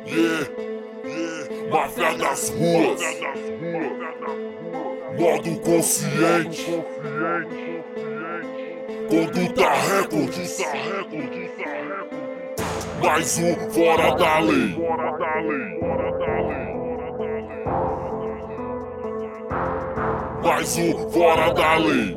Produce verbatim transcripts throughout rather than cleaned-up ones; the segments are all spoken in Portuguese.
Yeah, yeah, máfia das ruas, modo consciente, conduta recorde, mais um fora da lei. Mais um fora da lei.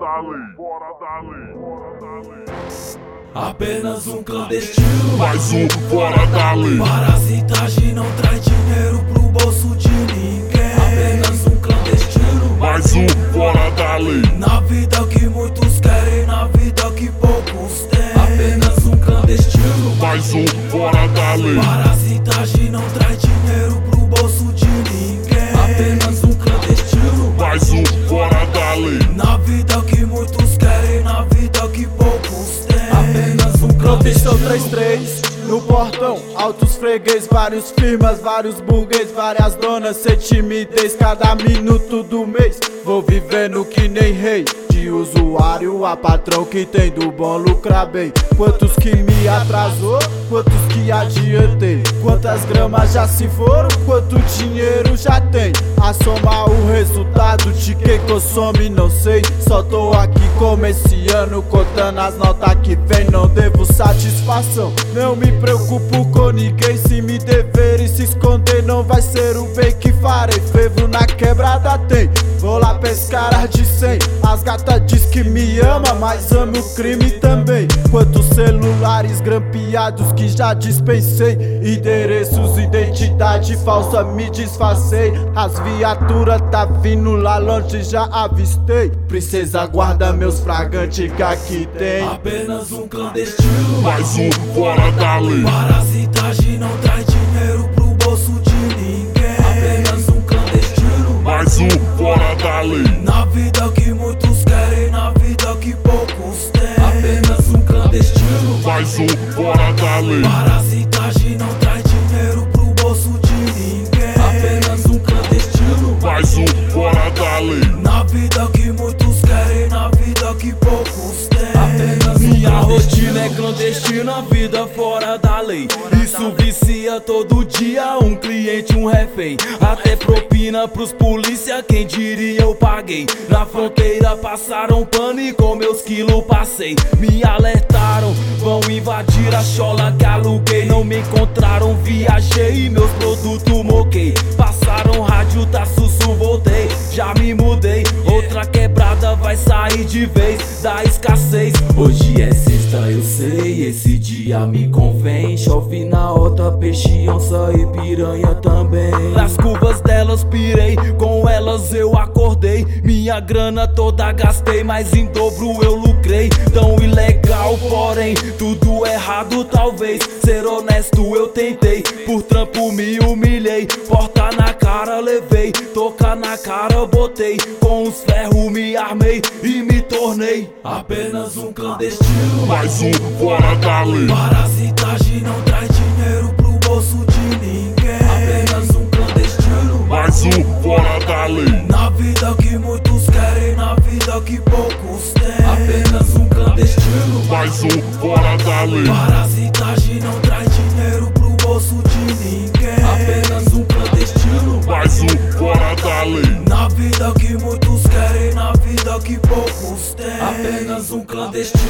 Apenas um clandestino, mais um fora da lei. Parasitagem não traz dinheiro pro bolso de ninguém. Apenas um clandestino, mais um fora da lei. Na vida que muitos querem, na vida que poucos têm. Apenas um clandestino, mais um fora da lei. Parasitagem não traz dinheiro pro bolso de ninguém. Apenas um clandestino, mais um fora da lei. Na vida que muitos querem, na vida que poucos têm. Apenas um Proteção clandestino. três três no portão, altos freguês, vários firmas, vários burguês, várias donas, sem timidez, cada minuto do mês vou vivendo que nem rei. De usuário a patrão que tem do bom lucrar bem. Quantos que me atrasou, quantos que adiantei, quantas gramas já se foram, quanto dinheiro já tem. A somar o resultado de quem consome não sei. Só tô aqui como esse ano, contando as notas que vem. Não devo satisfação, não me preocupo com ninguém. Se me dever e se esconder não vai ser o bem que farei. Fervo na quebrada tem, vou lá pescar as de cem. As gatas diz que me ama, mas ama o crime também. Quantos celulares grampeados que já dispensei, endereços, identidade falsa me disfarcei. As viaturas tá vindo lá longe, já avistei. Princesa guarda meus fragantes que aqui tem. Apenas um clandestino, mais um fora da lei. Parasitagem não traz dinheiro pro bolso de ninguém. Apenas um clandestino, mais um fora da lei. Na vida que muitos querem, na vida que poucos têm. Apenas um clandestino, mais um fora da lei. Parasitagem não traz dinheiro pro bolso de ninguém. Apenas um clandestino, mais um fora da lei. Na vida que muitos querem, na vida que poucos têm. Apenas um Minha clandestino. rotina é clandestina, vida fora da lei. Isso vicia todo dia, um cliente, um refém. Até propina pros polícia, quem diria eu paguei. Na fronteira passaram pano e com meus quilos passei. Me alertaram, vão invadir a chola que aluguei. Não me encontraram, viajei e meus produtos moquei. Passaram rádio, tá sussu, voltei, já me mudei. Outra quebrada vai sair de vez da escassez. Hoje é sexta, eu sei, esse dia me convém. Chove na horta, peixe, onça e piranha também. Nas curvas delas pirei, com elas eu acordei. Minha grana toda gastei, mas em dobro eu lucrei. Tão ilegal, porém, tudo errado talvez. Ser honesto eu tentei, por trampo me humilhei. Porta na cara levei, toca na cara botei. Com os ferros me armei e me tornei Apenas um clandestino, mais um fora da lei. Parasitagem não traz dinheiro pro bolso de ninguém. Apenas um clandestino, mais um fora da lei. Na vida que muitos querem, na vida que poucos têm. Apenas um clandestino, mais um fora da lei. Parasitagem não traz dinheiro pro bolso de ninguém. Apenas um clandestino, mais um fora da lei. Na vida que muitos querem, na vida que poucos têm. Apenas um clandestino.